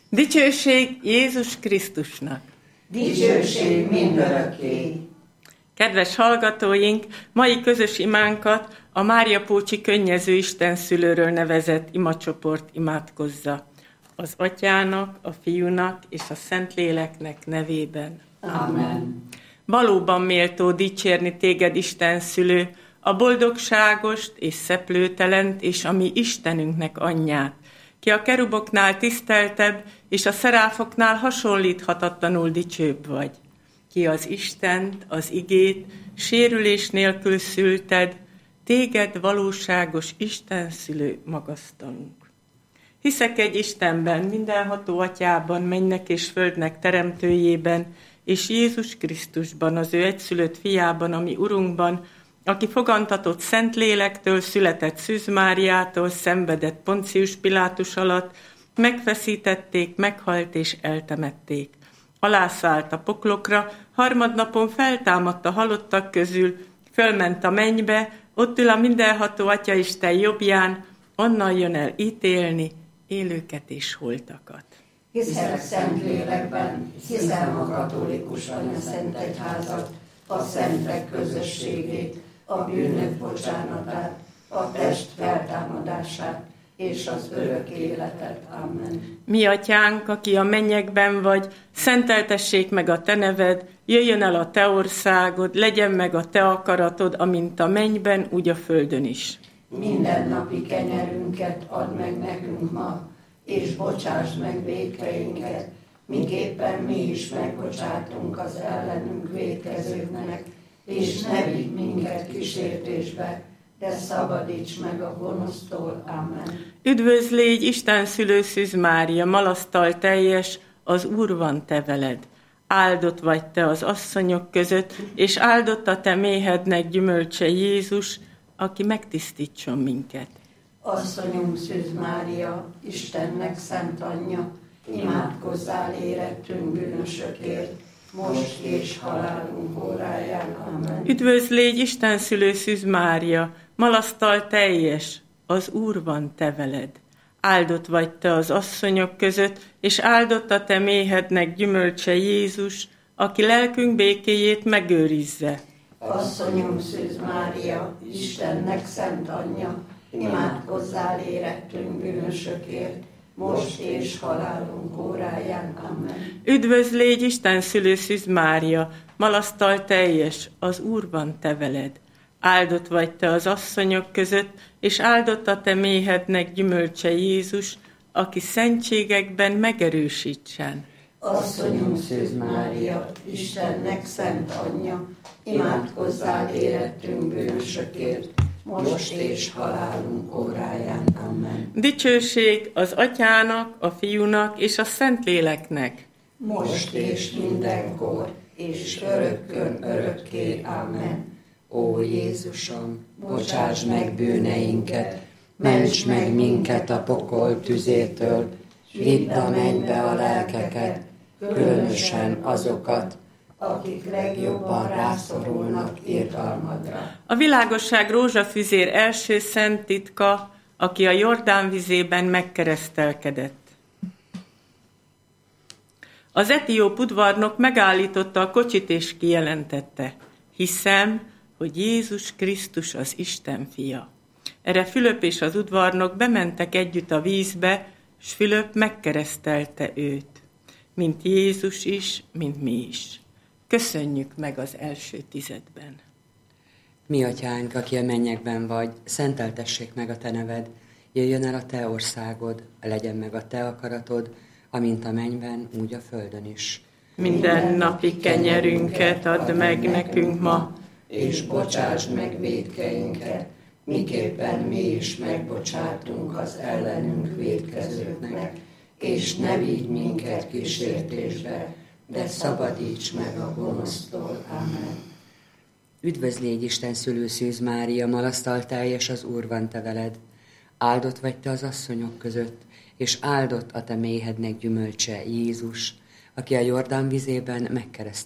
Dicsőség Jézus Krisztusnak! Dicsőség mindörökké! Kedves hallgatóink, mai közös imánkat a Máriapócsi Könnyező Istenszülőről nevezett imacsoport imádkozza. Az Atyának, a Fiúnak és a Szentléleknek nevében. Amen. Valóban méltó dicsérni téged, Istenszülő, a boldogságost és szeplőtelent és a mi Istenünknek anyját, ki a keruboknál tiszteltebb, és a szeráfoknál hasonlíthatatlanul dicsőbb vagy. Ki az Istent, az igét, sérülés nélkül szülted, téged valóságos Istenszülő magasztalunk. Hiszek egy Istenben, mindenható Atyában, mennek és földnek teremtőjében, és Jézus Krisztusban, az ő egyszülött fiában, a mi Urunkban, aki fogantatott Szentlélektől, született Szűz Máriától, szenvedett Poncius Pilátus alatt, megfeszítették, meghalt és eltemették. Alászállt a poklokra, harmadnapon feltámadt a halottak közül, fölment a mennybe, ott ül a mindenható Atyaisten jobbján, onnan jön el ítélni élőket és holtakat. Hiszek Szentlélekben, hiszem a katolikus Szent Egyházat, a szentek közösségét, a bűnök bocsánatát, a test feltámadását és az örök életet. Amen. Mi Atyánk, aki a mennyekben vagy, szenteltessék meg a te neved, jöjjön el a te országod, legyen meg a te akaratod, amint a mennyben, úgy a földön is. Mindennapi kenyerünket add meg nekünk ma, és bocsásd meg vétkeinket, miképpen mi is megbocsátunk az ellenünk vétkezőknek, és ne vigy minket kísértésbe, de szabadíts meg a gonosztól. Amen. Üdvözl légy, Isten szülő Szűz Mária, malasztal teljes, az Úr van te veled. Áldott vagy te az asszonyok között, és áldott a te méhednek gyümölcse Jézus, aki megtisztítson minket. Asszonyunk Szűz Mária, Istennek szent anyja, imádkozzál érettünk bűnösökért, most és halálunk óráján. Amen. Üdvözl légy, Isten szülő Szűz Mária, malasztal teljes, az Úr van te veled. Áldott vagy te az asszonyok között, és áldott a te méhednek gyümölcse Jézus, aki lelkünk békéjét megőrizze. Asszonyunk Szűz Mária, Istennek szent anyja, imádkozzál érettünk bűnösökért, most és halálunk óráján. Amen. Üdvözl légy, Isten szülő Szűz Mária, malasztal teljes, az Úr van te veled. Áldott vagy te az asszonyok között, és áldott a te méhednek gyümölcse Jézus, aki szentségekben megerősítsen. Asszonyunk Szűz Mária, Istennek szent anyja, imádkozzál érettünk bűnösökért, most és halálunk óráján. Amen. Dicsőség az Atyának, a Fiúnak és a Szentléleknek. Most és mindenkor, és örökkön örökké. Amen. Ó Jézusom, bocsáss meg bűneinket, ments meg minket a pokol tüzétől, vidd a mennybe a lelkeket, különösen azokat, akik legjobban rászorulnak irgalmadra. A világosság rózsafüzér első szent titka, aki a Jordán vizében megkeresztelkedett. Az etióp udvarnok megállította a kocsit és kijelentette: hiszem, hogy Jézus Krisztus az Isten fia. Erre Fülöp és az udvarnok bementek együtt a vízbe, s Fülöp megkeresztelte őt. Mint Jézus is, mint mi is. Köszönjük meg az első tizedben. Mi Atyánk, aki a mennyekben vagy, szenteltessék meg a te neved, jöjjön el a te országod, legyen meg a te akaratod, amint a mennyben, úgy a földön is. Minden napi kenyerünket add meg nekünk ma, és bocsásd meg vétkeinket, miképpen mi is megbocsátunk az ellenünk vétkezőknek, és ne vigy minket kísértésbe, de szabadíts meg a gonosztól. Amen. Üdvözl légy, Isten szülő Szűz Mária, malasztal teljes, az Úr van te veled. Áldott vagy te az asszonyok között, és áldott a te méhednek gyümölcse Jézus, aki a Jordán vizében megkeresztelt